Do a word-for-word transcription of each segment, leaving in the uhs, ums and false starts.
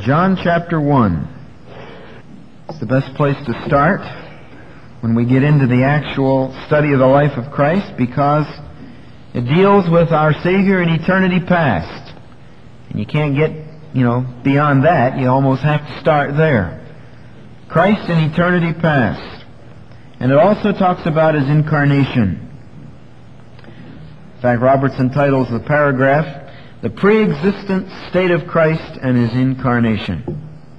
John chapter one. It's the best place to start when we get into the actual study of the life of Christ, because it deals with our Savior in eternity past. And you can't get, you know, beyond that. You almost have to start there. Christ in eternity past. And it also talks about His incarnation. In fact, Robertson titles the paragraph, "The Pre-existent State of Christ and His Incarnation."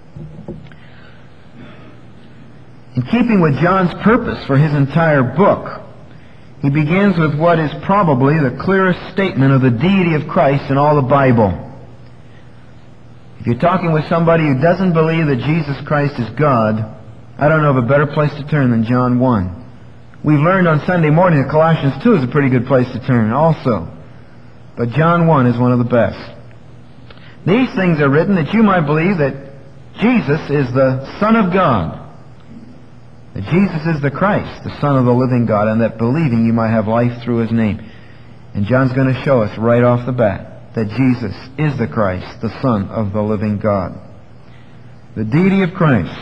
In keeping with John's purpose for his entire book, he begins with what is probably the clearest statement of the deity of Christ in all the Bible. If you're talking with somebody who doesn't believe that Jesus Christ is God, I don't know of a better place to turn than John one. We've learned on Sunday morning that Colossians two is a pretty good place to turn also. But John one is one of the best. These things are written that you might believe that Jesus is the Son of God, that Jesus is the Christ, the Son of the living God, and that believing you might have life through His name. And John's going to show us right off the bat that Jesus is the Christ, the Son of the living God. The deity of Christ.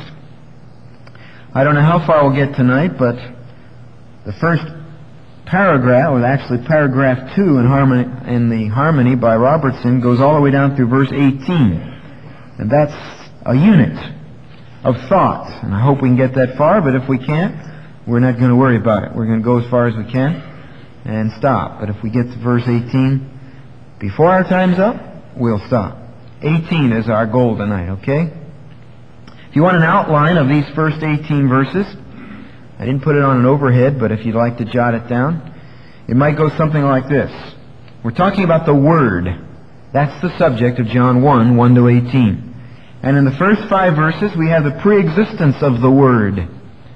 I don't know how far we'll get tonight, but the first paragraph, or actually paragraph two in, harmony, in the Harmony by Robertson, goes all the way down through verse eighteen. And that's a unit of thought. And I hope we can get that far, but if we can't, we're not going to worry about it. We're going to go as far as we can and stop. But if we get to verse eighteen before our time's up, we'll stop. eighteen is our goal tonight, okay? If you want an outline of these first eighteen verses, I didn't put it on an overhead, but if you'd like to jot it down, it might go something like this. We're talking about the Word. That's the subject of John one, one to eighteen. And in the first five verses, we have the pre-existence of the Word.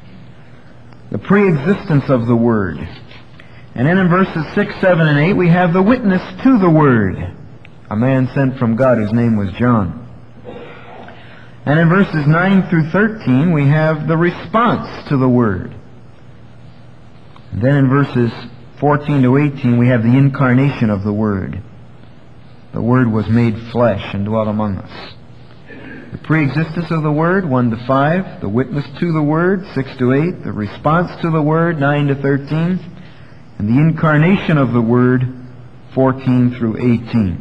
The pre-existence of the Word. And then in verses six, seven, and eight, we have the witness to the Word. A man sent from God whose name was John. And in verses nine through thirteen, we have the response to the Word. And then in verses fourteen to eighteen, we have the incarnation of the Word. The Word was made flesh and dwelt among us. The pre-existence of the Word, one to five. The witness to the Word, six to eight. The response to the Word, nine to thirteen. And the incarnation of the Word, fourteen through eighteen.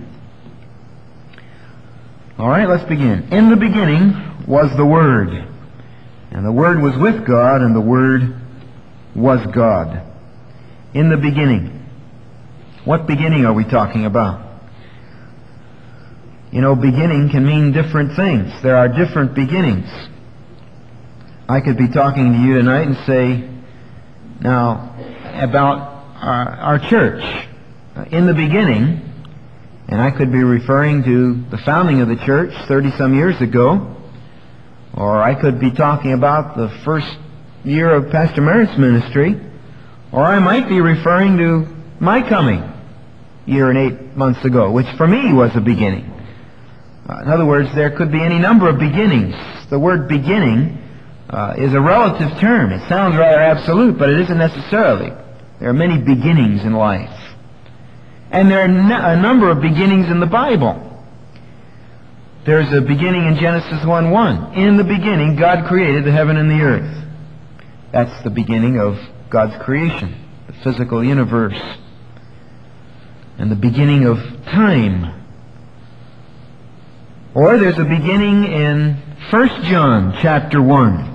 All right, let's begin. In the beginning was the Word, and the Word was with God, and the Word was God. In the beginning. What beginning are we talking about? You know, beginning can mean different things. There are different beginnings. I could be talking to you tonight and say, now, about our, our church. In the beginning, and I could be referring to the founding of the church thirty-some years ago, or I could be talking about the first year of Pastor Merritt's ministry, or I might be referring to my coming year and eight months ago, which for me was a beginning. Uh, in other words, there could be any number of beginnings. The word beginning uh, is a relative term. It sounds rather absolute, but it isn't necessarily. There are many beginnings in life. And there are a number of beginnings in the Bible. There's a beginning in Genesis one one. In the beginning, God created the heaven and the earth. That's the beginning of God's creation, the physical universe. And the beginning of time. Or there's a beginning in First John chapter one.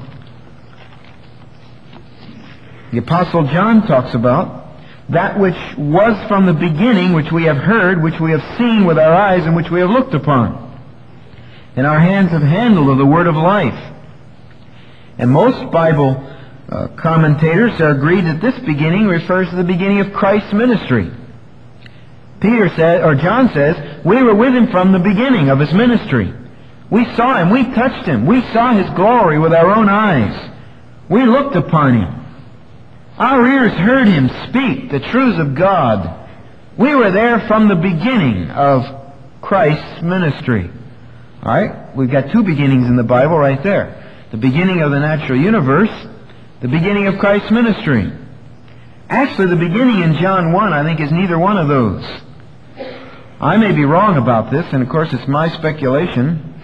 The Apostle John talks about that which was from the beginning, which we have heard, which we have seen with our eyes, and which we have looked upon. And our hands have handled of the word of life. And most Bible uh, commentators are agreed that this beginning refers to the beginning of Christ's ministry. Peter said, or John says, we were with Him from the beginning of His ministry. We saw Him, we touched Him, we saw His glory with our own eyes. We looked upon Him. Our ears heard Him speak the truths of God. We were there from the beginning of Christ's ministry. All right? We've got two beginnings in the Bible right there. The beginning of the natural universe, the beginning of Christ's ministry. Actually, the beginning in John one, I think, is neither one of those. I may be wrong about this, and of course it's my speculation,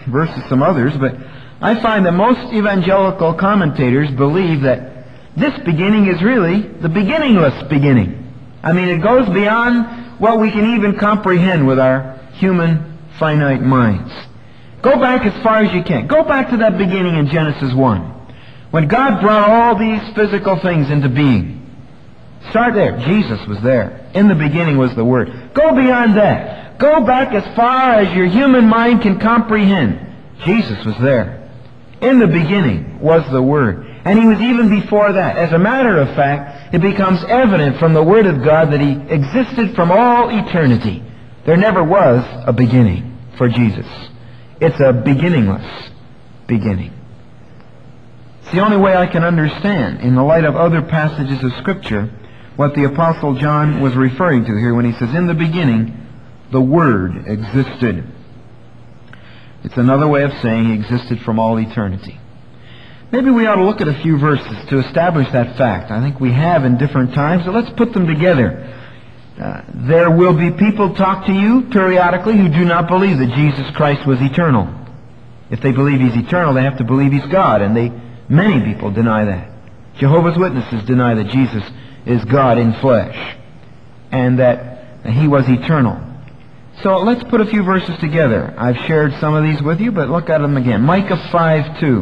versus some others, but I find that most evangelical commentators believe that this beginning is really the beginningless beginning. I mean, it goes beyond what we can even comprehend with our human finite minds. Go back as far as you can. Go back to that beginning in Genesis one, when God brought all these physical things into being. Start there. Jesus was there. In the beginning was the Word. Go beyond that. Go back as far as your human mind can comprehend. Jesus was there. In the beginning was the Word. And He was even before that. As a matter of fact, it becomes evident from the Word of God that He existed from all eternity. There never was a beginning for Jesus. It's a beginningless beginning. It's the only way I can understand, in the light of other passages of Scripture, what the Apostle John was referring to here when he says, in the beginning, the Word existed. It's another way of saying He existed from all eternity. Maybe we ought to look at a few verses to establish that fact. I think we have in different times, so let's put them together. Uh, there will be people talk to you periodically who do not believe that Jesus Christ was eternal. If they believe He's eternal, they have to believe He's God, and they many people deny that. Jehovah's Witnesses deny that Jesus is God in flesh, and that He was eternal. So let's put a few verses together. I've shared some of these with you, but look at them again. Micah five two.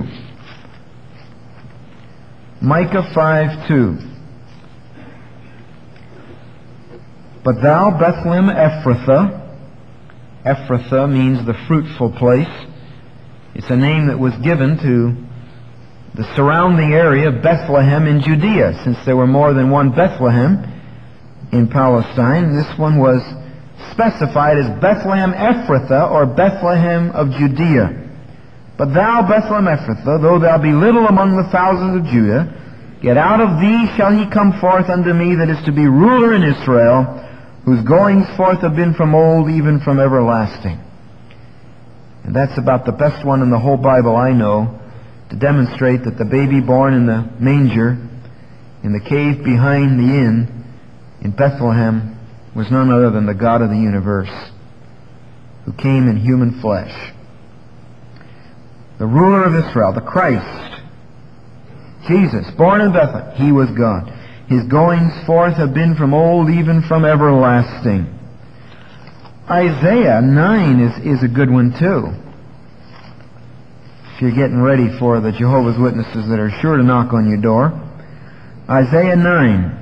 Micah five two. But thou, Bethlehem Ephrathah, Ephrathah means the fruitful place. It's a name that was given to the surrounding area of Bethlehem in Judea, since there were more than one Bethlehem in Palestine. This one was specified as Bethlehem Ephrathah, or Bethlehem of Judea. But thou, Bethlehem Ephrathah, though thou be little among the thousands of Judah, yet out of thee shall he come forth unto me that is to be ruler in Israel, whose goings forth have been from old, even from everlasting. And that's about the best one in the whole Bible I know, to demonstrate that the baby born in the manger, in the cave behind the inn, in Bethlehem, was none other than the God of the universe, who came in human flesh. The ruler of Israel, the Christ, Jesus, born in Bethlehem, He was God. His goings forth have been from old, even from everlasting. Isaiah nine is, is a good one too. If you're getting ready for the Jehovah's Witnesses that are sure to knock on your door. Isaiah nine,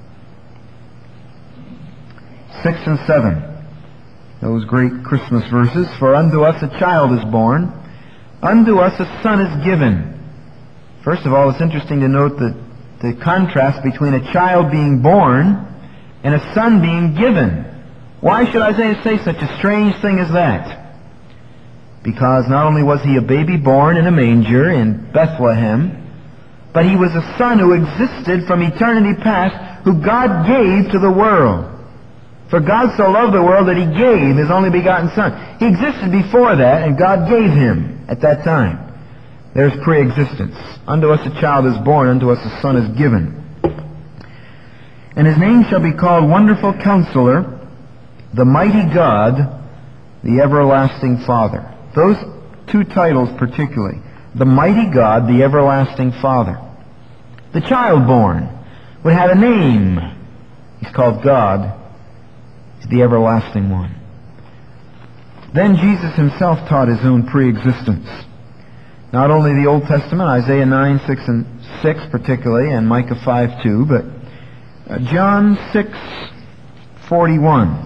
six and seven. Those great Christmas verses. For unto us a child is born, unto us a son is given. First of all, it's interesting to note the, the contrast between a child being born and a son being given. Why should Isaiah say such a strange thing as that? Because not only was he a baby born in a manger in Bethlehem, but he was a son who existed from eternity past, who God gave to the world. For God so loved the world that He gave His only begotten Son. He existed before that, and God gave Him at that time. There's pre-existence. Unto us a child is born, unto us a son is given. And His name shall be called Wonderful Counselor, the Mighty God, the Everlasting Father. Those two titles particularly. The Mighty God, the Everlasting Father. The child born would have a name. He's called God. He's the Everlasting One. Then Jesus Himself taught His own pre-existence. Not only the Old Testament, Isaiah nine, six and six particularly, and Micah five two, but uh, John six forty-one.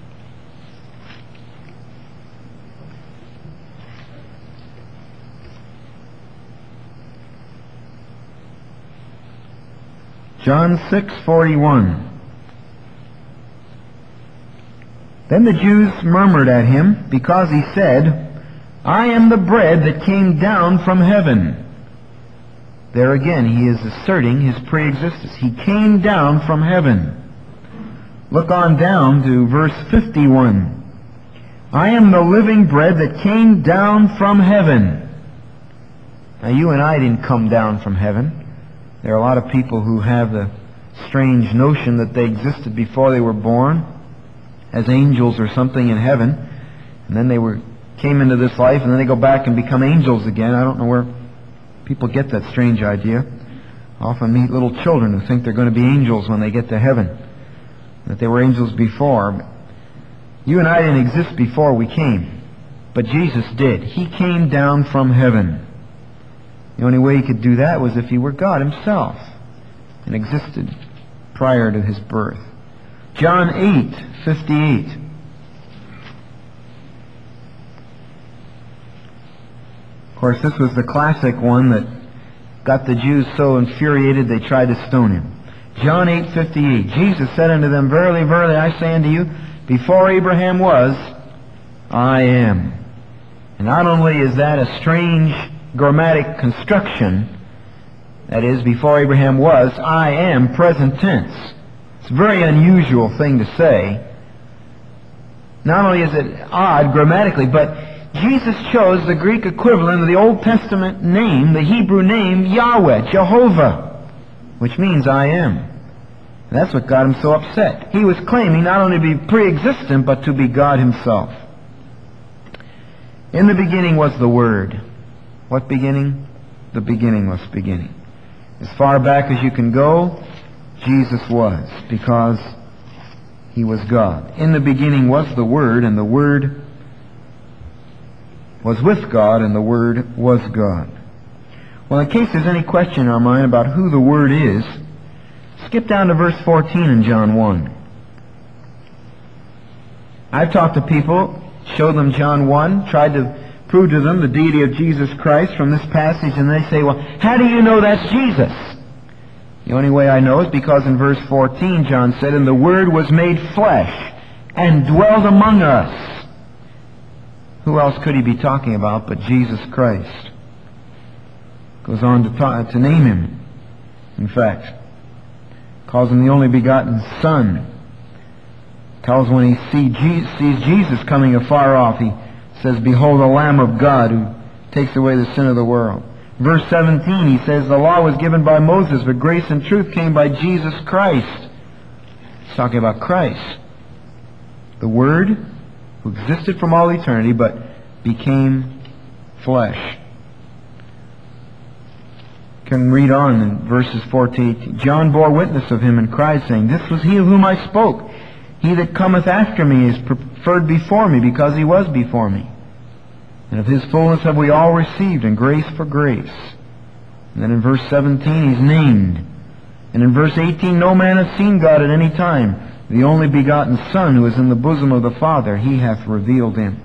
John six forty-one. Then the Jews murmured at Him, because He said, I am the bread that came down from heaven. There again, He is asserting His pre-existence. He came down from heaven. Look on down to verse fifty-one. I am the living bread that came down from heaven. Now, you and I didn't come down from heaven. There are a lot of people who have the strange notion that they existed before they were born as angels or something in heaven, and then they were came into this life and then they go back and become angels again. I don't know where people get that strange idea. I often meet little children who think they're going to be angels when they get to heaven, that they were angels before. You and I didn't exist before we came, but Jesus did. He came down from heaven. The only way He could do that was if He were God Himself and existed prior to His birth. John eight fifty-eight. Of course, this was the classic one that got the Jews so infuriated they tried to stone Him. John eight fifty-eight. Jesus said unto them, Verily, verily, I say unto you, before Abraham was, I am. And not only is that a strange grammatic construction, that is, before Abraham was, I am, present tense. It's a very unusual thing to say. Not only is it odd grammatically, but Jesus chose the Greek equivalent of the Old Testament name, the Hebrew name Yahweh, Jehovah, which means I am. And that's what got Him so upset. He was claiming not only to be pre-existent, but to be God Himself. In the beginning was the Word. What beginning? The beginningless beginning. As far back as you can go, Jesus was, because He was God. In the beginning was the Word, and the Word was with God, and the Word was God. Well, in case there's any question in our mind about who the Word is, skip down to verse fourteen in John one. I've talked to people, showed them John one, tried to prove to them the deity of Jesus Christ from this passage, and they say, well, how do you know that's Jesus? The only way I know is because in verse fourteen, John said, And the Word was made flesh and dwelled among us. Who else could He be talking about but Jesus Christ? Goes on to, talk, to name Him, in fact. Calls Him the only begotten Son. Tells when He see Je- sees Jesus coming afar off, He says, Behold the Lamb of God who takes away the sin of the world. Verse seventeen, He says, The law was given by Moses, but grace and truth came by Jesus Christ. He's talking about Christ, the Word who existed from all eternity, but became flesh. Can read on in verses fourteen. John bore witness of Him and cried, saying, This was He of whom I spoke. He that cometh after me is preferred before me, because He was before me. And of His fullness have we all received, and grace for grace. And then in verse seventeen, He's named. And in verse eighteen, No man hath seen God at any time. The only begotten Son, who is in the bosom of the Father, He hath revealed Him.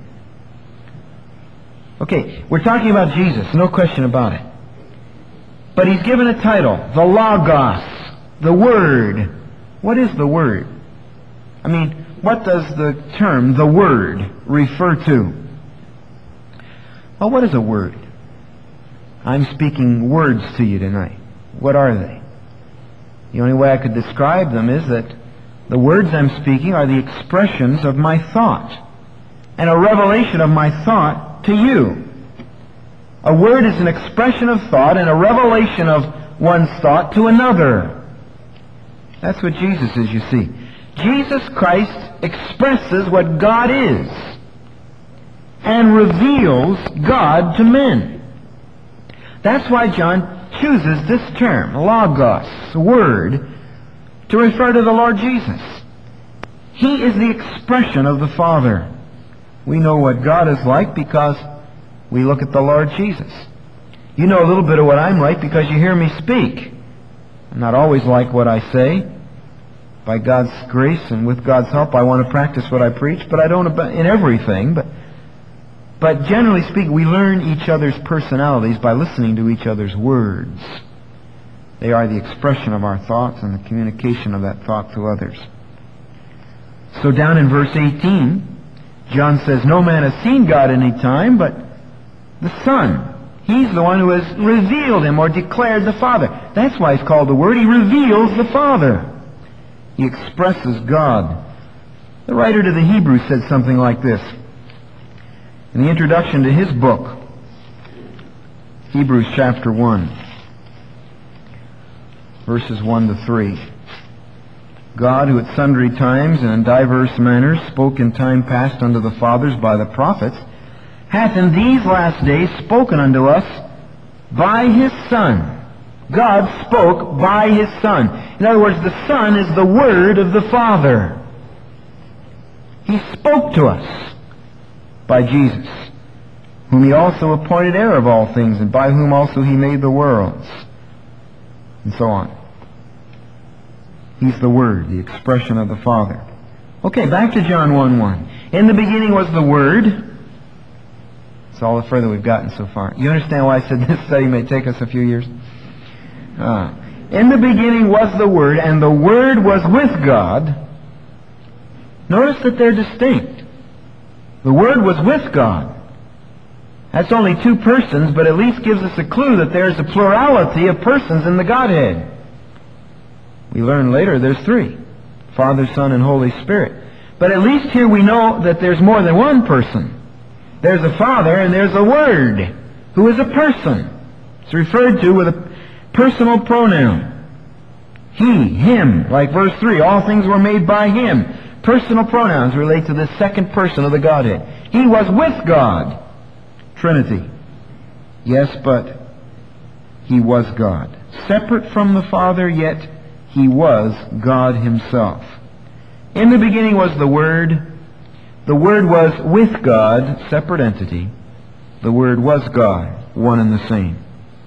Okay, we're talking about Jesus, no question about it. But He's given a title, the Logos, the Word. What is the Word? I mean, what does the term, the Word, refer to? Well, what is a word? I'm speaking words to you tonight. What are they? The only way I could describe them is that the words I'm speaking are the expressions of my thought, and a revelation of my thought to you. A word is an expression of thought and a revelation of one's thought to another. That's what Jesus is, you see. Jesus Christ expresses what God is and reveals God to men. That's why John chooses this term, Logos, Word, to refer to the Lord Jesus. He is the expression of the Father. We know what God is like because we look at the Lord Jesus. You know a little bit of what I'm like because you hear me speak. I'm not always like what I say. By God's grace and with God's help, I want to practice what I preach, but I don't in everything. But, but generally speaking, we learn each other's personalities by listening to each other's words. They are the expression of our thoughts and the communication of that thought to others. So down in verse eighteen, John says, No man has seen God any time, but the Son. He's the one who has revealed Him or declared the Father. That's why He's called the Word. He reveals the Father. He expresses God. The writer to the Hebrews said something like this. In the introduction to his book, Hebrews chapter one, verses one to three. God, who at sundry times and in diverse manners spoke in time past unto the fathers by the prophets, hath in these last days spoken unto us by His Son. God spoke by His Son. In other words, the Son is the Word of the Father. He spoke to us by Jesus, whom He also appointed heir of all things, and by whom also He made the worlds, and so on. He's the Word, the expression of the Father. Okay, back to John one one. In the beginning was the Word. That's all the further we've gotten so far. You understand why I said this study may take us a few years? Uh, in the beginning was the Word, and the Word was with God. Notice that they're distinct. The Word was with God. That's only two persons, but at least gives us a clue that there's a plurality of persons in the Godhead. We learn later there's three: Father, Son, and Holy Spirit. But at least here we know that there's more than one person. There's a Father and there's a Word, who is a person. It's referred to with a personal pronoun. He, him, like verse three, all things were made by Him. Personal pronouns relate to the second person of the Godhead. He was with God. Trinity. Yes, but He was God. Separate from the Father, yet He was God Himself. In the beginning was the Word. The Word was with God, separate entity. The Word was God, one and the same.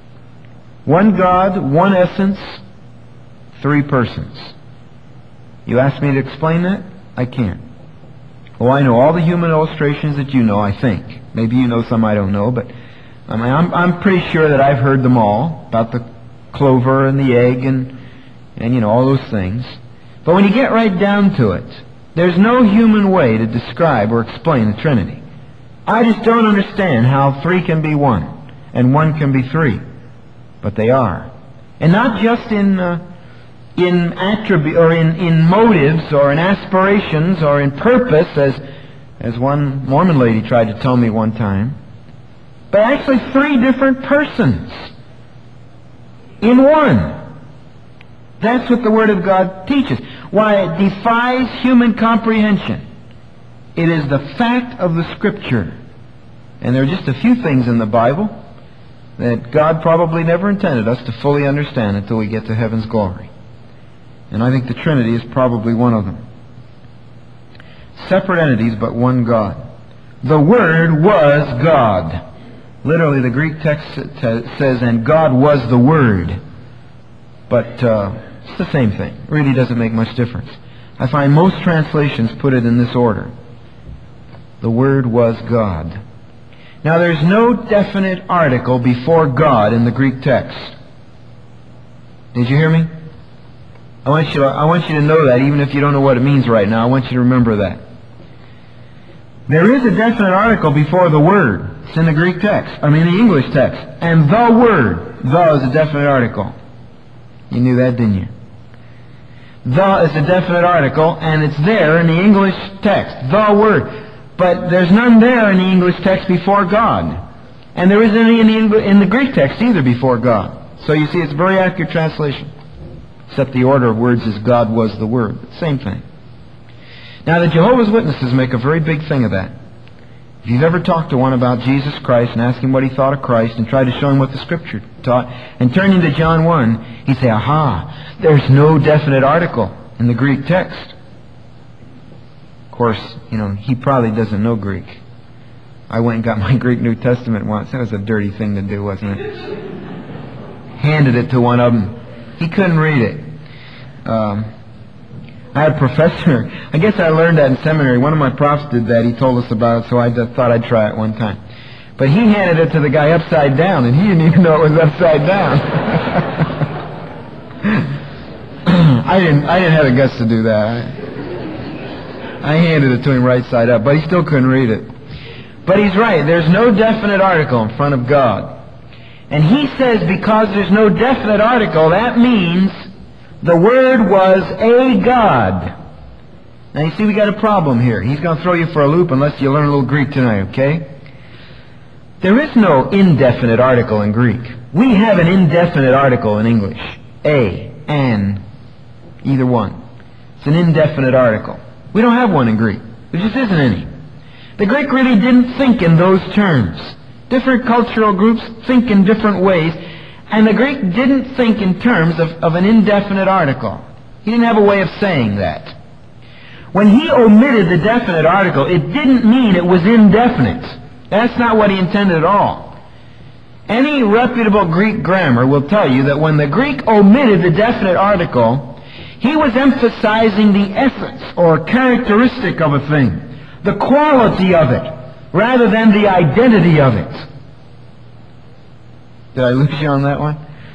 One God, one essence, three persons. You ask me to explain that? I can't. Oh, I know all the human illustrations that you know, I think. Maybe you know some I don't know, but I mean, I'm, I'm pretty sure that I've heard them all, about the clover and the egg and, and, you know, all those things. But when you get right down to it, there's no human way to describe or explain the Trinity. I just don't understand how three can be one and one can be three. But they are. And not just in uh, in attribute or in, in motives or in aspirations or in purpose, as as one Mormon lady tried to tell me one time, but actually three different persons in one. That's what the Word of God teaches. Why it defies human comprehension. It is the fact of the Scripture. And there are just a few things in the Bible that God probably never intended us to fully understand until we get to heaven's glory. And I think the Trinity is probably one of them. Separate entities, but one God. The Word was God. Literally, the Greek text says, and God was the Word. But uh, it's the same thing. It really doesn't make much difference. I find most translations put it in this order. The Word was God. Now, there's no definite article before God in the Greek text. Did you hear me? I want you to, I want you to know that, even if you don't know what it means right now. I want you to remember that. There is a definite article before the Word. It's in the Greek text. I mean, the English text. And the Word. The is a definite article. You knew that, didn't you? The is a definite article, and it's there in the English text. The Word. But there's none there in the English text before God. And there isn't any in the, English, in the Greek text either before God. So you see, it's a very accurate translation. Except the order of words is God was the Word. Same thing. Now, the Jehovah's Witnesses make a very big thing of that. If you've ever talked to one about Jesus Christ and asked him what he thought of Christ and tried to show him what the Scripture taught, and turn him to John one, he'd say, aha, there's no definite article in the Greek text. Of course, you know, he probably doesn't know Greek. I went and got my Greek New Testament once. That was a dirty thing to do, wasn't it? Handed it to one of them. He couldn't read it. Um, I had a professor, I guess I learned that in seminary. One of my profs did that. He told us about it, so I just thought I'd try it one time. But he handed it to the guy upside down, and he didn't even know it was upside down. I didn't I didn't have the guts to do that. I, I handed it to him right side up, but he still couldn't read it. But he's right. There's no definite article in front of God. And he says because there's no definite article, that means the Word was a God. Now you see, we got a problem here. He's going to throw you for a loop unless you learn a little Greek tonight, okay? There is no indefinite article in Greek. We have an indefinite article in English. A, an, either one. It's an indefinite article. We don't have one in Greek. There just isn't any. The Greek really didn't think in those terms. Different cultural groups think in different ways, and the Greek didn't think in terms of, of an indefinite article. He didn't have a way of saying that. When he omitted the definite article, it didn't mean it was indefinite. That's not what he intended at all. Any reputable Greek grammar will tell you that when the Greek omitted the definite article, he was emphasizing the essence or characteristic of a thing, the quality of it, rather than the identity of it. Did I lose you on that one?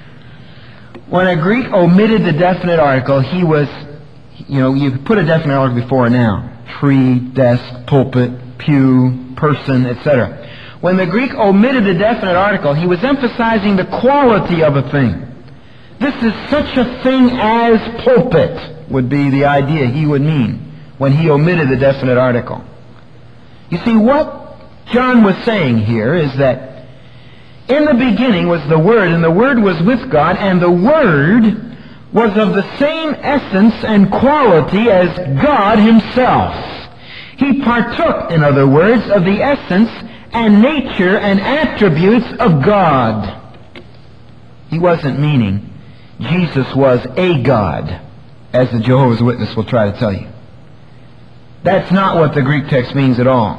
When a Greek omitted the definite article, he was, you know, you put a definite article before a noun. Tree, desk, pulpit, pew, person, et cetera. When the Greek omitted the definite article, he was emphasizing the quality of a thing. This is such a thing as pulpit, would be the idea he would mean when he omitted the definite article. You see, what John was saying here is that in the beginning was the Word, and the Word was with God, and the Word was of the same essence and quality as God Himself. He partook, in other words, of the essence and nature and attributes of God. He wasn't meaning Jesus was a God, as the Jehovah's Witness will try to tell you. That's not what the Greek text means at all.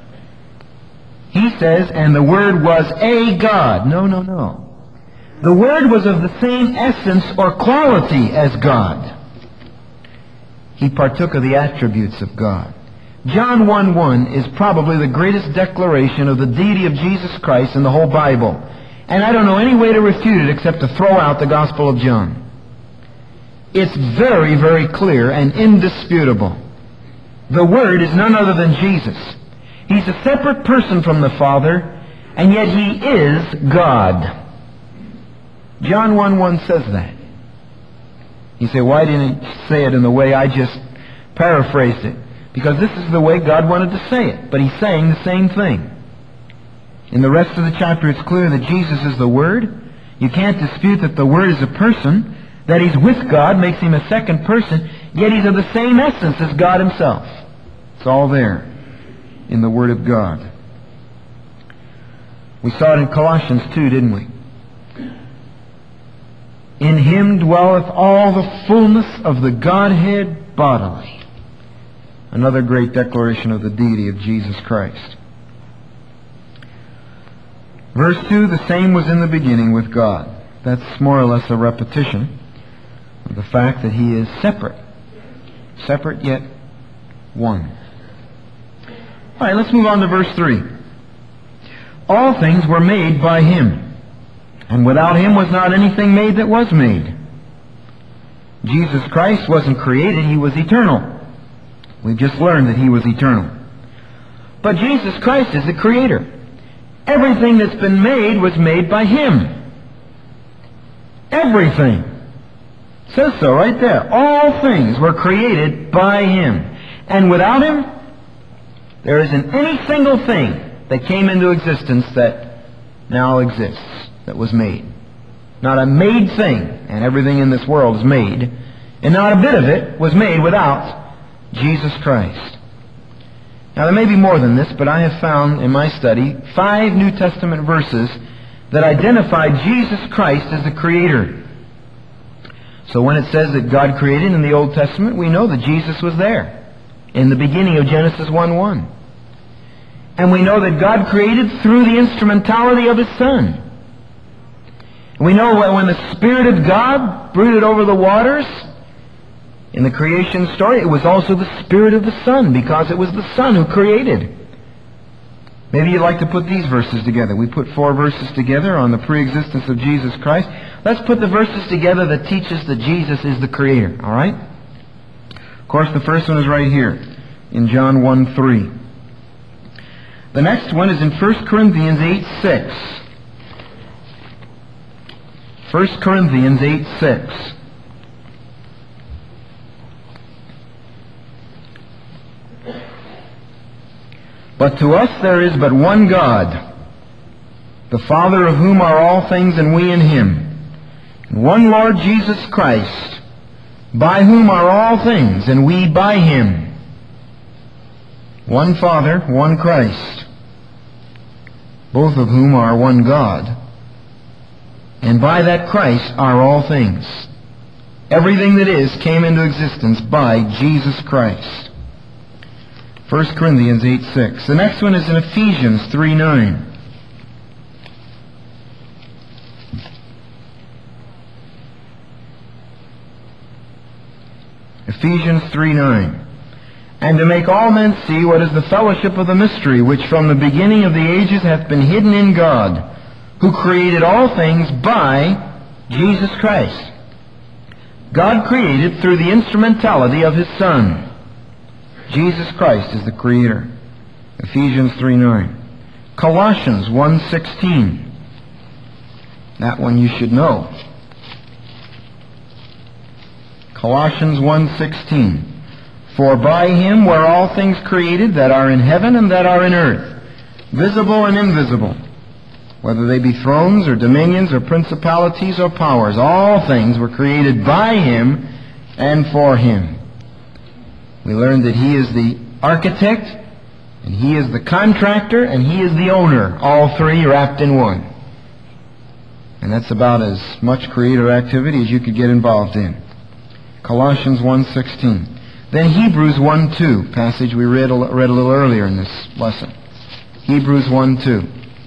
He says, and the Word was a God. No, no, no. The Word was of the same essence or quality as God. He partook of the attributes of God. John one one is probably the greatest declaration of the deity of Jesus Christ in the whole Bible. And I don't know any way to refute it except to throw out the Gospel of John. It's very, very clear and indisputable. The Word is none other than Jesus. He's a separate person from the Father, and yet He is God. John one one says that. You say, why didn't He say it in the way I just paraphrased it? Because this is the way God wanted to say it. But He's saying the same thing. In the rest of the chapter, it's clear that Jesus is the Word. You can't dispute that the Word is a person, that He's with God makes Him a second person, yet He's of the same essence as God Himself. It's all there in the Word of God. We saw it in Colossians two, didn't we? In Him dwelleth all the fullness of the Godhead bodily. Another great declaration of the deity of Jesus Christ. Verse two, the same was in the beginning with God. That's more or less a repetition of the fact that He is separate. Separate yet one. All right, let's move on to verse three. All things were made by Him, and without Him was not anything made that was made. Jesus Christ wasn't created, He was eternal. We've just learned that He was eternal. But Jesus Christ is the Creator. Everything that's been made was made by Him. Everything. It says so right there. All things were created by Him. And without Him, there isn't any single thing that came into existence that now exists, that was made. Not a made thing, and everything in this world is made, and not a bit of it was made without Jesus Christ. Now there may be more than this, but I have found in my study five New Testament verses that identify Jesus Christ as the Creator. So when it says that God created in the Old Testament, we know that Jesus was there in the beginning of Genesis one one. And we know that God created through the instrumentality of His Son. We know that when the Spirit of God brooded over the waters in the creation story, it was also the Spirit of the Son, because it was the Son who created. Maybe you'd like to put these verses together. We put four verses together on the pre-existence of Jesus Christ. Let's put the verses together that teach us that Jesus is the Creator. All right? Of course, the first one is right here in John one three. The next one is in First Corinthians eight six. First Corinthians eight six. But to us there is but one God, the Father of whom are all things, and we in Him, and one Lord Jesus Christ, by whom are all things, and we by Him. One Father, one Christ, both of whom are one God. And by that Christ are all things. Everything that is came into existence by Jesus Christ. First Corinthians eight six. The next one is in Ephesians three nine. Ephesians three nine. And to make all men see what is the fellowship of the mystery, which from the beginning of the ages hath been hidden in God, who created all things by Jesus Christ. God created through the instrumentality of His Son. Jesus Christ is the Creator. Ephesians three nine. Colossians one sixteen. That one you should know. Colossians one sixteen. For by Him were all things created that are in heaven and that are in earth, visible and invisible, whether they be thrones or dominions or principalities or powers. All things were created by Him and for Him. We learned that He is the architect, and He is the contractor, and He is the owner, all three wrapped in one. And that's about as much creative activity as you could get involved in. Colossians one sixteen. Then Hebrews one two, passage we read a, read a little earlier in this lesson. Hebrews one two.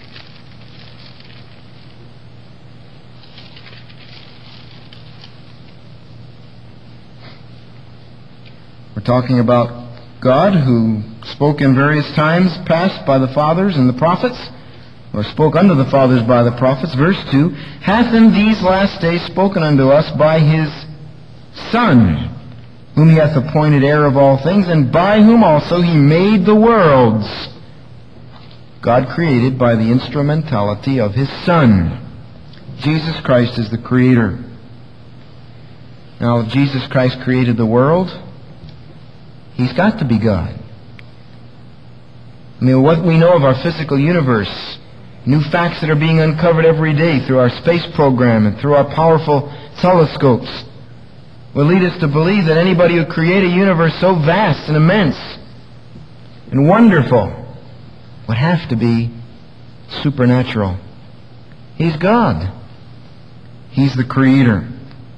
We're talking about God who spoke in various times past by the fathers and the prophets, or spoke unto the fathers by the prophets. Verse two, hath in these last days spoken unto us by His Son, whom He hath appointed heir of all things, and by whom also He made the worlds. God created by the instrumentality of His Son. Jesus Christ is the Creator. Now, if Jesus Christ created the world, He's got to be God. I mean, what we know of our physical universe, new facts that are being uncovered every day through our space program and through our powerful telescopes, will lead us to believe that anybody who created a universe so vast and immense and wonderful would have to be supernatural. He's God. He's the Creator.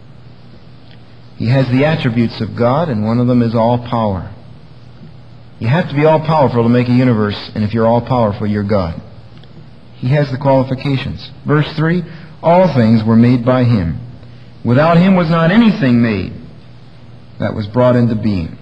He has the attributes of God, and one of them is all power. You have to be all powerful to make a universe, and if you're all powerful, you're God. He has the qualifications. Verse three, all things were made by Him. Without Him was not anything made that was brought into being.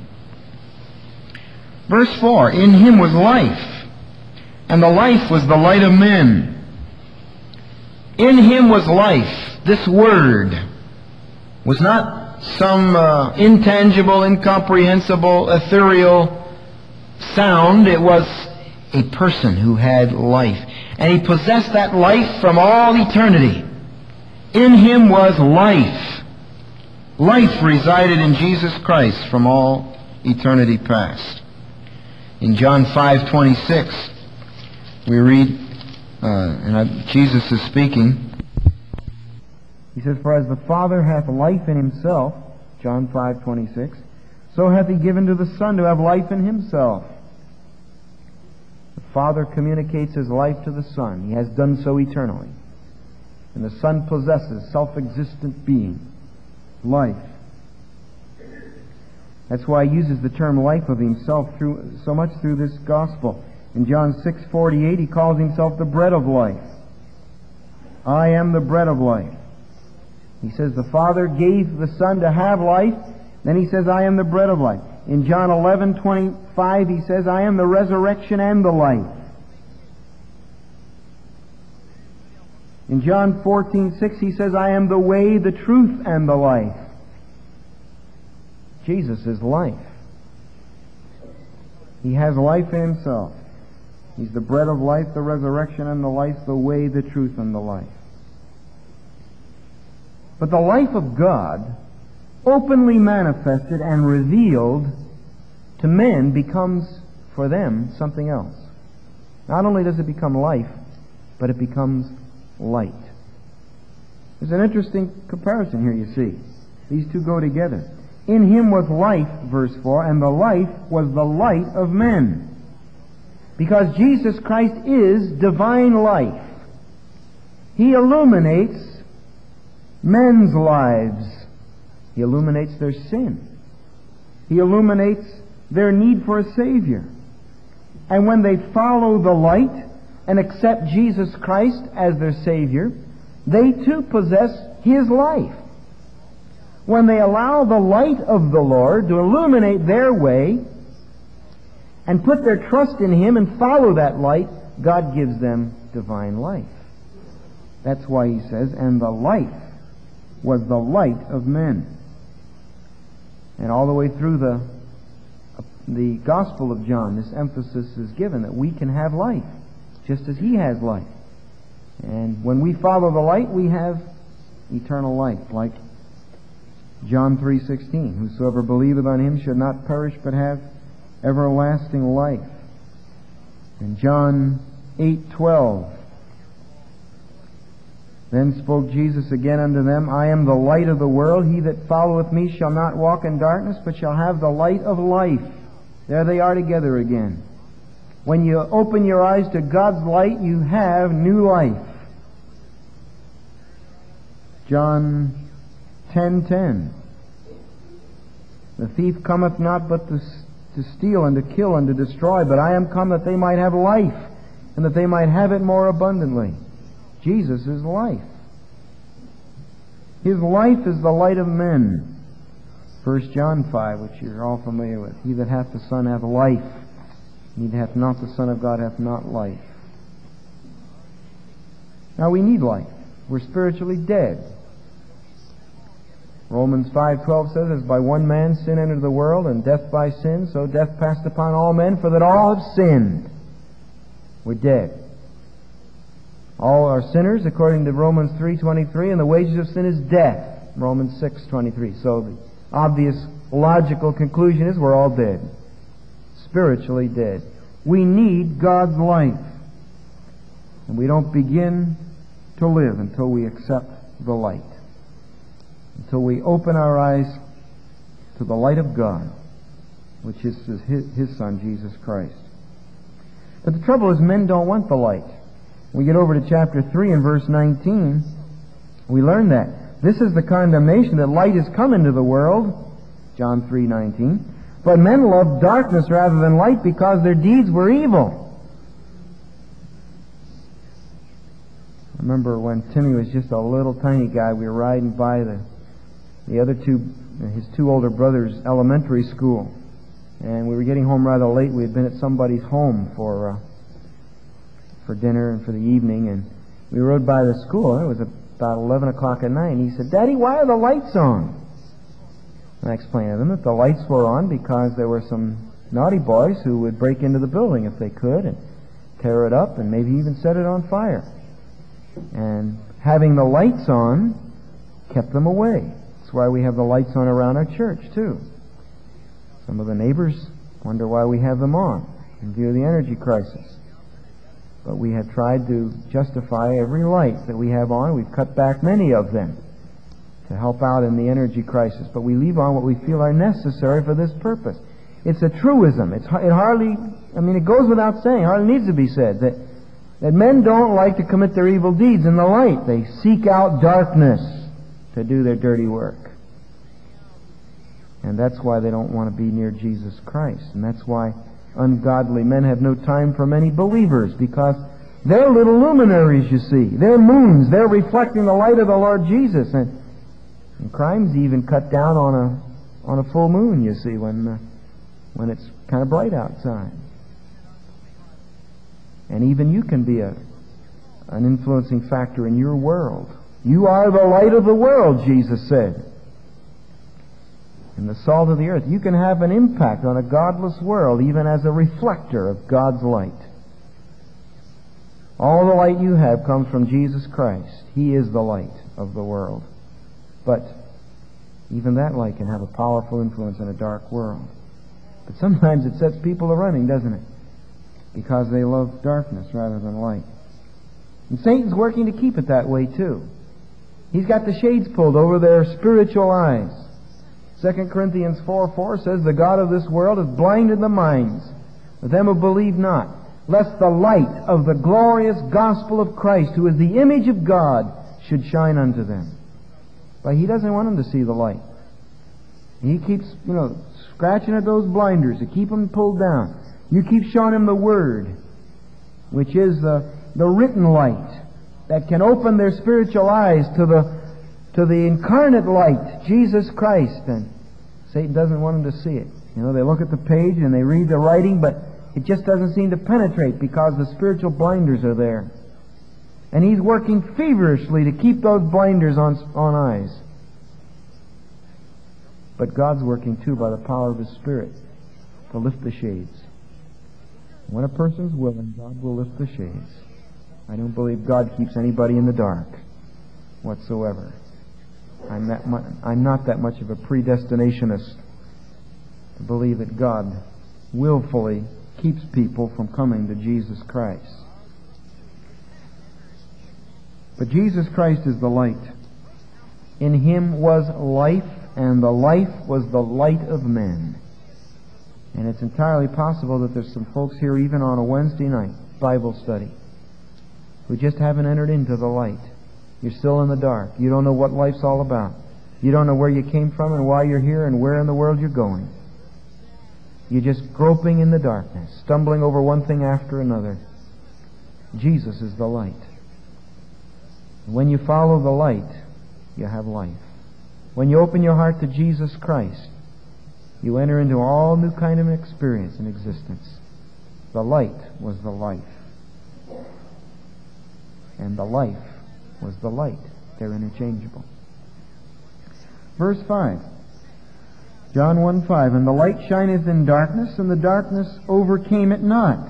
Verse four, in Him was life, and the life was the light of men. In Him was life. This word was not some uh, intangible, incomprehensible, ethereal sound. It was a person who had life. And He possessed that life from all eternity. In Him was life. Life resided in Jesus Christ from all eternity past. In John five twenty-six, we read, uh, and I, Jesus is speaking. He says, for as the Father hath life in Himself, John five twenty-six, so hath He given to the Son to have life in Himself. The Father communicates His life to the Son. He has done so eternally. And the Son possesses self-existent being, life. That's why He uses the term life of Himself through so much through this gospel. In John six forty-eight, He calls Himself the bread of life. I am the bread of life. He says the Father gave the Son to have life. Then He says, I am the bread of life. In John eleven twenty-five, He says, I am the resurrection and the life. In John fourteen six, He says, I am the way, the truth, and the life. Jesus is life. He has life in Himself. He's the bread of life, the resurrection, and the life, the way, the truth, and the life. But the life of God, openly manifested and revealed to men, becomes for them something else. Not only does it become life, but it becomes light. There's an interesting comparison here, you see. These two go together. In Him was life, verse four, and the life was the light of men. Because Jesus Christ is divine life. He illuminates men's lives. He illuminates their sin. He illuminates their need for a Savior. And when they follow the light and accept Jesus Christ as their Savior, they too possess His life. When they allow the light of the Lord to illuminate their way and put their trust in Him and follow that light, God gives them divine life. That's why He says, and the life was the light of men. And all the way through the the Gospel of John, this emphasis is given that we can have life, just as He has life. And when we follow the light, we have eternal life, like John three sixteen, whosoever believeth on Him should not perish but have everlasting life. And John eight twelve, then spoke Jesus again unto them, I am the light of the world. He that followeth me shall not walk in darkness, but shall have the light of life. There they are together again. When you open your eyes to God's light, you have new life. John ten ten, the thief cometh not but to, to steal and to kill and to destroy, but I am come that they might have life, and that they might have it more abundantly. Jesus is life. His life is the light of men. First John five, which you're all familiar with. He that hath the Son hath life. He that hath not the Son of God hath not life. Now we need life. We're spiritually dead. Romans five twelve says, as by one man sin entered the world, and death by sin, so death passed upon all men, for that all have sinned. We're dead. All are sinners, according to Romans three twenty-three, and the wages of sin is death, Romans six twenty-three. So the obvious logical conclusion is we're all dead. Spiritually dead. We need God's life. And we don't begin to live until we accept the light. Until we open our eyes to the light of God, which is His, His Son, Jesus Christ. But the trouble is, men don't want the light. We get over to chapter three and verse nineteen, we learn that. This is the condemnation, that light is come into the world, John three nineteen. But men loved darkness rather than light, because their deeds were evil. I remember when Timmy was just a little tiny guy, we were riding by the the other two, his two older brothers' elementary school, and we were getting home rather late. We had been at somebody's home for uh, for dinner and for the evening, and we rode by the school. It was about eleven o'clock at night, and he said, Daddy, why are the lights on? And I explained to them that the lights were on because there were some naughty boys who would break into the building if they could and tear it up and maybe even set it on fire. And having the lights on kept them away. That's why we have the lights on around our church, too. Some of the neighbors wonder why we have them on in view of the energy crisis. But we have tried to justify every light that we have on. We've cut back many of them to help out in the energy crisis. But we leave on what we feel are necessary for this purpose. It's a truism. It's, it hardly, I mean, it goes without saying, hardly needs to be said, that, that men don't like to commit their evil deeds in the light. They seek out darkness to do their dirty work. And that's why they don't want to be near Jesus Christ. And that's why ungodly men have no time for many believers, because they're little luminaries, you see. They're moons. They're reflecting the light of the Lord Jesus. And, and crime's even cut down on a on a full moon, you see, when uh, when it's kind of bright outside. And even you can be a an influencing factor in your world. You are the light of the world, Jesus said. And the salt of the earth. You can have an impact on a godless world even as a reflector of God's light. All the light you have comes from Jesus Christ. He is the light of the world. But even that light can have a powerful influence in a dark world. But sometimes it sets people a running, doesn't it? Because they love darkness rather than light. And Satan's working to keep it that way too. He's got the shades pulled over their spiritual eyes. Second Corinthians four four says, the God of this world has blinded the minds of them who believe not, lest the light of the glorious gospel of Christ, who is the image of God, should shine unto them. But he doesn't want them to see the light. He keeps, you know, scratching at those blinders to keep them pulled down. You keep showing him the Word, which is the, the written light that can open their spiritual eyes to the, to the incarnate light, Jesus Christ. And Satan doesn't want them to see it. You know, they look at the page and they read the writing, but it just doesn't seem to penetrate because the spiritual blinders are there. And he's working feverishly to keep those blinders on, on eyes. But God's working too by the power of His Spirit to lift the shades. When a person's willing, God will lift the shades. I don't believe God keeps anybody in the dark whatsoever. I'm, that mu- I'm not that much of a predestinationist to believe that God willfully keeps people from coming to Jesus Christ. But Jesus Christ is the light. In Him was life, and the life was the light of men. And it's entirely possible that there's some folks here, even on a Wednesday night Bible study, who just haven't entered into the light. You're still in the dark. You don't know what life's all about. You don't know where you came from and why you're here and where in the world you're going. You're just groping in the darkness, stumbling over one thing after another. Jesus is the light. When you follow the light, you have life. When you open your heart to Jesus Christ, you enter into all new kind of an experience and existence. The light was the life. And the life was the light. They're interchangeable. Verse five. John one five. And the light shineth in darkness, and the darkness overcame it not.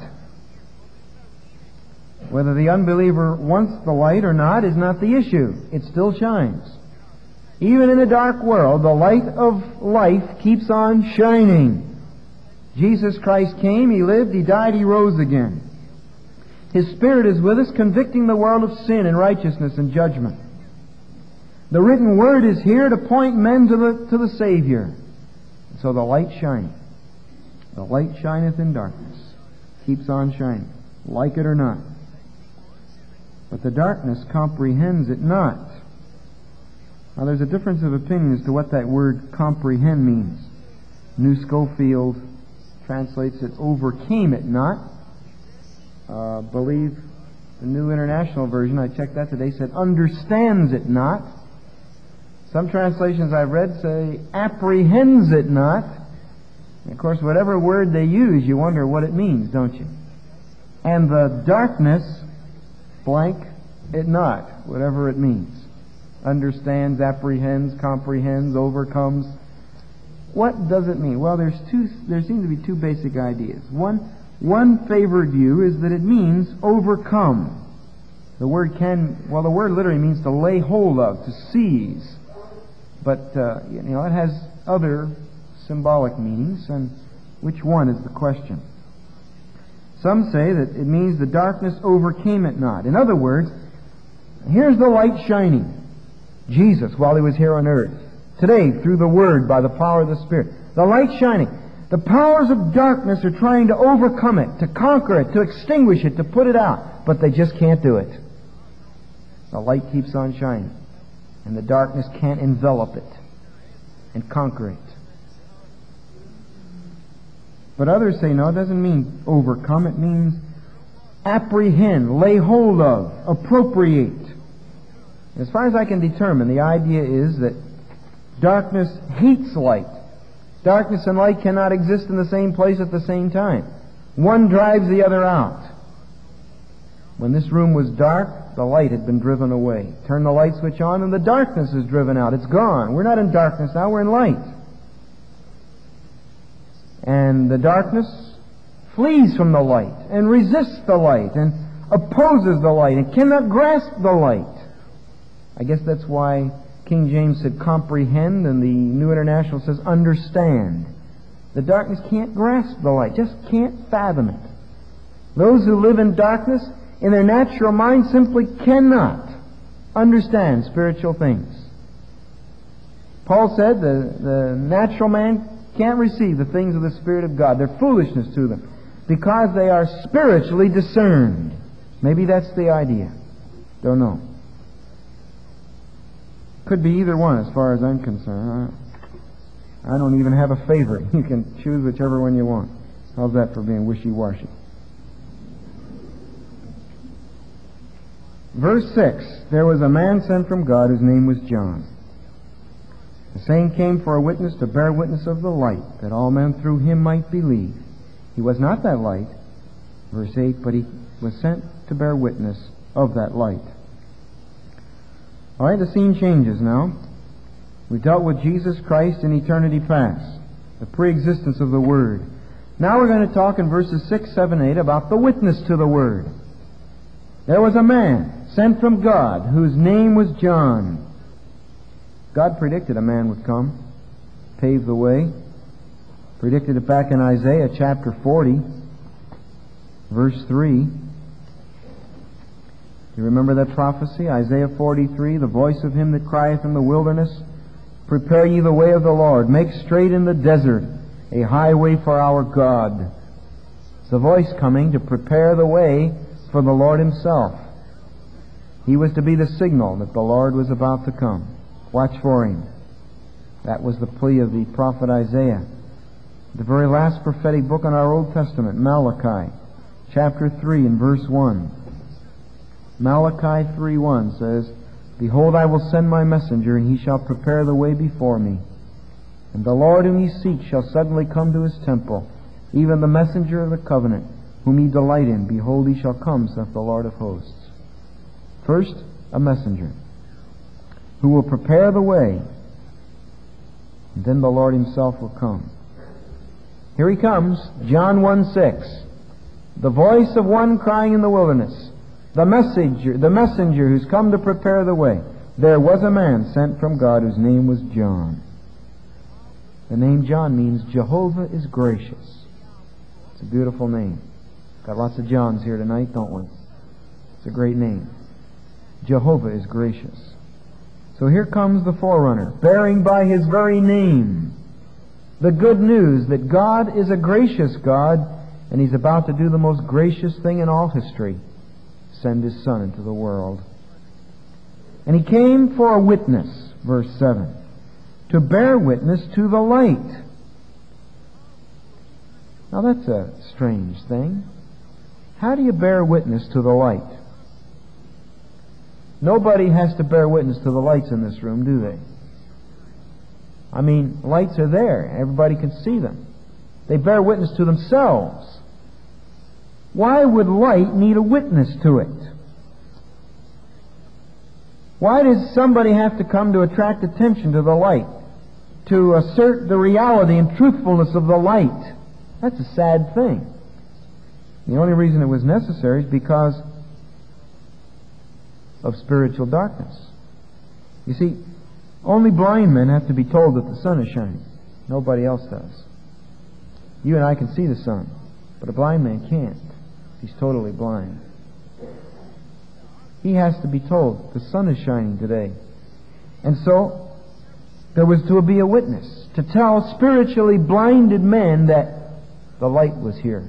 Whether the unbeliever wants the light or not is not the issue. It still shines. Even in a dark world, the light of life keeps on shining. Jesus Christ came, He lived, He died, He rose again. His Spirit is with us, convicting the world of sin and righteousness and judgment. The written Word is here to point men to the, to the Savior. So the light shineth. The light shineth in darkness. Keeps on shining, like it or not. But the darkness comprehends it not. Now there's a difference of opinion as to what that word comprehend means. New Schofield translates it overcame it not. Uh, believe the New International Version, I checked that today, said understands it not. Some translations I've read say apprehends it not. And of course, whatever word they use, you wonder what it means, don't you? And the darkness, blank, it not, whatever it means. Understands, apprehends, comprehends, overcomes. What does it mean? Well, there's two. There seem to be two basic ideas. One, one favored view is that it means overcome. The word can, well, the word literally means to lay hold of, to seize. But uh, you know, it has other symbolic meanings, and which one is the question? Some say that it means the darkness overcame it not. In other words, here's the light shining. Jesus, while He was here on earth. Today, through the Word, by the power of the Spirit. The light shining. The powers of darkness are trying to overcome it, to conquer it, to extinguish it, to put it out. But they just can't do it. The light keeps on shining. And the darkness can't envelop it and conquer it. But others say, no, it doesn't mean overcome. It means apprehend, lay hold of, appropriate. As far as I can determine, the idea is that darkness hates light. Darkness and light cannot exist in the same place at the same time. One drives the other out. When this room was dark, the light had been driven away. Turn the light switch on and the darkness is driven out. It's gone. We're not in darkness now, we're in light. And the darkness flees from the light and resists the light and opposes the light and cannot grasp the light. I guess that's why King James said comprehend and the New International says understand. The darkness can't grasp the light, just can't fathom it. Those who live in darkness, in their natural mind, simply cannot understand spiritual things. Paul said the, the natural man can't receive the things of the Spirit of God. They're foolishness to them. because they are spiritually discerned. Maybe that's the idea. Don't know. Could be either one as far as I'm concerned. I, I don't even have a favorite. You can choose whichever one you want. How's that for being wishy-washy? Verse six, there was a man sent from God whose name was John. The same came for a witness to bear witness of the light, that all men through him might believe. He was not that light, verse eight, but he was sent to bear witness of that light. All right, the scene changes now. We dealt with Jesus Christ in eternity past, the pre-existence of the Word. Now we're going to talk in verses six, seven, eight about the witness to the Word. There was a man sent from God whose name was John. God predicted a man would come, pave the way. Predicted it back in Isaiah chapter forty, verse three. You remember that prophecy? Isaiah forty-three, the voice of him that crieth in the wilderness, prepare ye the way of the Lord, make straight in the desert a highway for our God. It's the voice coming to prepare the way for the Lord himself. He was to be the signal that the Lord was about to come. Watch for him. That was the plea of the prophet Isaiah. The very last prophetic book in our Old Testament, Malachi, chapter three and verse one. Malachi three one says, Behold, I will send my messenger, and he shall prepare the way before me. And the Lord whom ye seek shall suddenly come to his temple, even the messenger of the covenant, whom ye delight in. Behold, he shall come, saith the Lord of hosts. First, a messenger, who will prepare the way, and then the Lord himself will come. Here he comes, John one six. The voice of one crying in the wilderness. The messenger, the messenger who's come to prepare the way. There was a man sent from God whose name was John. The name John means Jehovah is gracious. It's a beautiful name. Got lots of Johns here tonight, don't we? It's a great name. Jehovah is gracious. So here comes the forerunner, bearing by his very name the good news that God is a gracious God, and he's about to do the most gracious thing in all history, send his Son into the world. And he came for a witness, verse seven, to bear witness to the light. Now that's a strange thing. How do you bear witness to the light? Nobody has to bear witness to the lights in this room, do they? I mean, lights are there. Everybody can see them. They bear witness to themselves. Why would light need a witness to it? Why does somebody have to come to attract attention to the light? To assert the reality and truthfulness of the light? That's a sad thing. The only reason it was necessary is because of spiritual darkness. You see, only blind men have to be told that the sun is shining. Nobody else does. You and I can see the sun, but a blind man can't. He's totally blind. He has to be told the sun is shining today. And so there was to be a witness to tell spiritually blinded men that the light was here,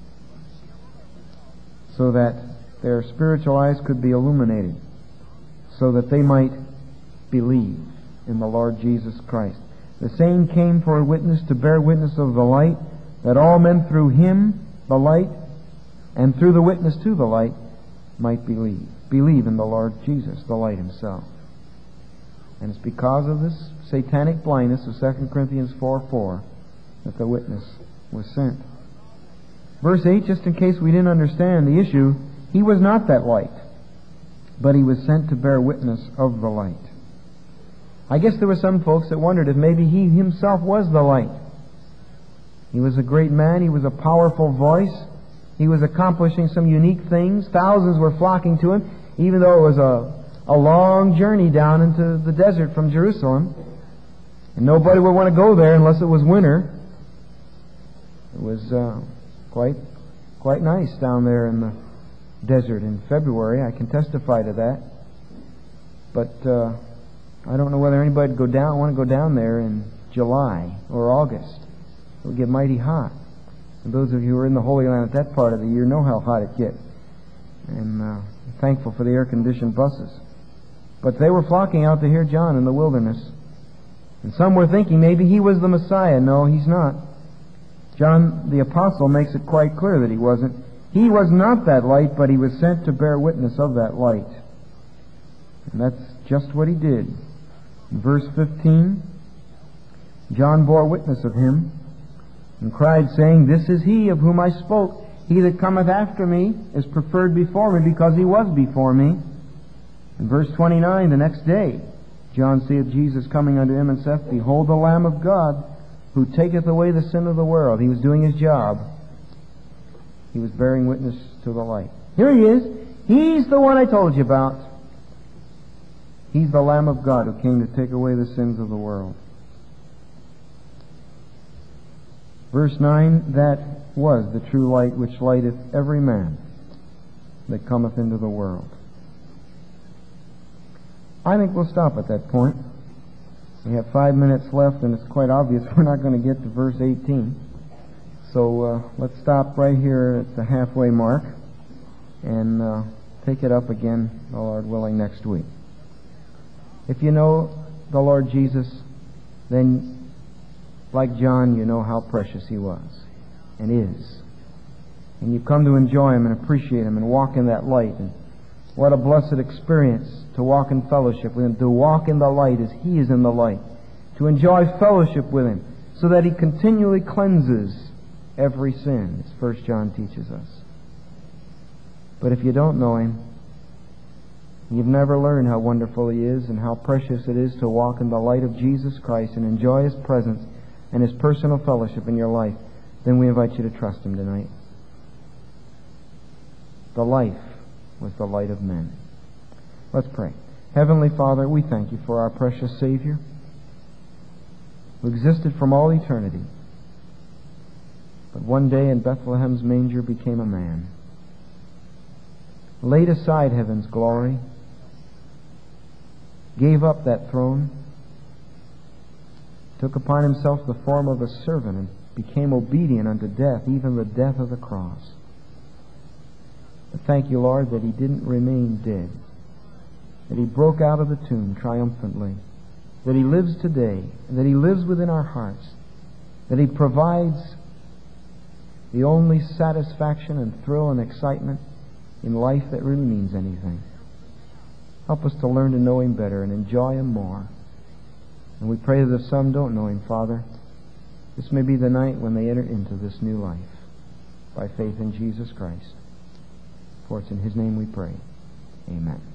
so that their spiritual eyes could be illuminated, so that they might believe in the Lord Jesus Christ. The same came for a witness to bear witness of the light, that all men through him, the light, and through the witness to the light, might believe. Believe in the Lord Jesus, the light himself. And it's because of this satanic blindness of Second Corinthians four four that the witness was sent. Verse eight, just in case we didn't understand the issue, he was not that light, but he was sent to bear witness of the light. I guess there were some folks that wondered if maybe he himself was the light. He was a great man. He was a powerful voice. He was accomplishing some unique things. Thousands were flocking to him, even though it was a, a long journey down into the desert from Jerusalem. And nobody would want to go there unless it was winter. It was uh, quite, quite nice down there in the desert in February. I can testify to that. But uh, I don't know whether anybody would go down, want to go down there in July or August. It would get mighty hot. And those of you who are in the Holy Land at that part of the year know how hot it gets. And uh, thankful for the air-conditioned buses. But they were flocking out to hear John in the wilderness. And some were thinking maybe he was the Messiah. No, he's not. John the Apostle makes it quite clear that he wasn't. He was not that light, but he was sent to bear witness of that light. And that's just what he did. In verse fifteen, John bore witness of him, and cried, saying, This is he of whom I spoke. He that cometh after me is preferred before me, because he was before me. In verse twenty-nine, the next day, John seeth Jesus coming unto him, and saith, Behold the Lamb of God, who taketh away the sin of the world. He was doing his job. He was bearing witness to the light. Here he is. He's the one I told you about. He's the Lamb of God who came to take away the sins of the world. Verse nine, that was the true light which lighteth every man that cometh into the world. I think we'll stop at that point. We have five minutes left, and it's quite obvious we're not going to get to verse eighteen. So uh, let's stop right here at the halfway mark and uh, take it up again, the Lord willing, next week. If you know the Lord Jesus, then, like John, you know how precious he was and is. And you've come to enjoy him and appreciate him and walk in that light. And what a blessed experience to walk in fellowship with him, to walk in the light as he is in the light, to enjoy fellowship with him so that he continually cleanses every sin, as First John teaches us. But if you don't know him, you've never learned how wonderful he is and how precious it is to walk in the light of Jesus Christ and enjoy his presence and his personal fellowship in your life, then we invite you to trust him tonight. The life was the light of men. Let's pray. Heavenly Father, we thank you for our precious Savior, who existed from all eternity, but one day in Bethlehem's manger became a man, laid aside heaven's glory, gave up that throne, took upon himself the form of a servant, and became obedient unto death, even the death of the cross. But thank you, Lord, that he didn't remain dead, that he broke out of the tomb triumphantly, that he lives today, and that he lives within our hearts, that he provides the only satisfaction and thrill and excitement in life that really means anything. Help us to learn to know him better and enjoy him more. And we pray that if some don't know him, Father, this may be the night when they enter into this new life by faith in Jesus Christ. For it's in his name we pray. Amen.